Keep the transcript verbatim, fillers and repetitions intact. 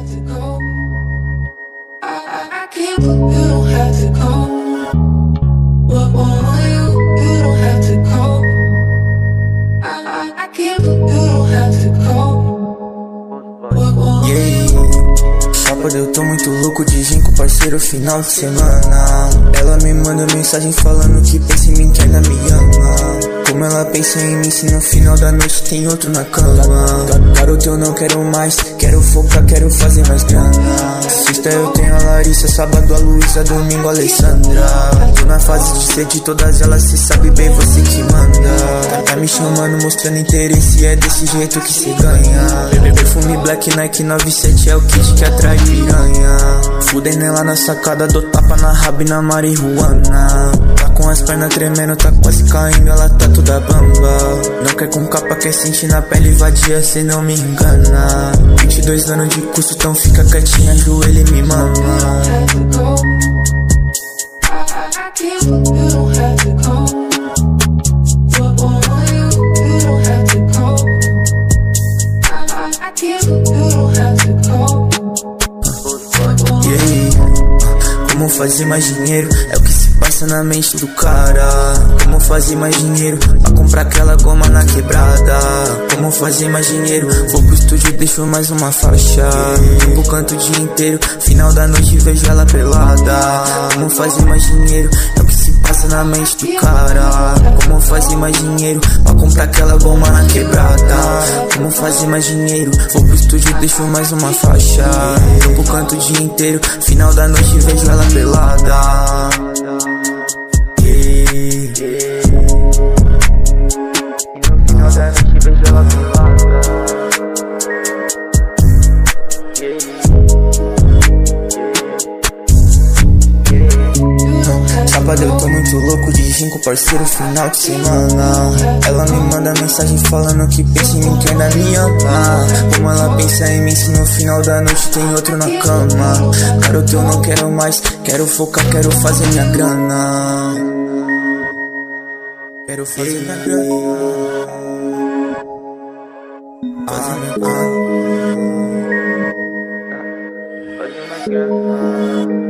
to go. I, I can't, you don't have to go. What want you, you don't have to go. I, I, I can't, you don't have to go. What want yeah. Sábado eu tô muito louco de zinco, parceiro, final de semana. Ela me manda mensagem falando que pensa em mim, que ainda me ama. Como ela pensa em mim se no final da noite tem outro na cama. Garoto, eu não quero mais, quero focar, quero fazer mais grana. Sexta eu tenho a Larissa, sábado a Luísa, domingo a Alessandra. Tô na fase de ser de todas elas, cê sabe bem, você que manda. Tá me chamando, mostrando interesse, é desse jeito que cê ganha. Bebê perfume Black Nike nove sete é o kit que atrai piranha. Fudei nela na sacada, dou tapa na raba e na marihuana. Tá com as pernas tremendo, tá quase caindo, ela tá toda bamba. Não quer com capa, quer sentir na pele vadia, cê não me engana. Vinte e dois anos de curso, então fica quietinha, joelho e me mama. Como fazer mais dinheiro é o que se passa na mente do cara. Como fazer mais dinheiro pra comprar aquela goma na quebrada. Como fazer mais dinheiro, vou pro estúdio, deixo mais uma faixa. Vou canto o dia inteiro, final da noite vejo ela pelada. Como fazer mais dinheiro é o que se passa na mente do cara. Como fazer mais dinheiro pra comprar aquela goma na quebrada. Como fazer mais dinheiro, vou pro estúdio, deixo mais uma faixa. Vou canto o dia inteiro, final da noite vejo ela pelada. Yeah, yeah. E no final da noite vejo ela pelada. Sábado eu tô muito louco de zinco, parceiro, final de semana. Ela me manda mensagem falando que pensa em mim, que ainda me ama. Como ela pensa em mim se no final da noite tem outro na cama. Garoto, eu não quero mais, quero focar, quero fazer minha grana. Quero fazer minha grana. Fazer minha grana. Fazer minha grana.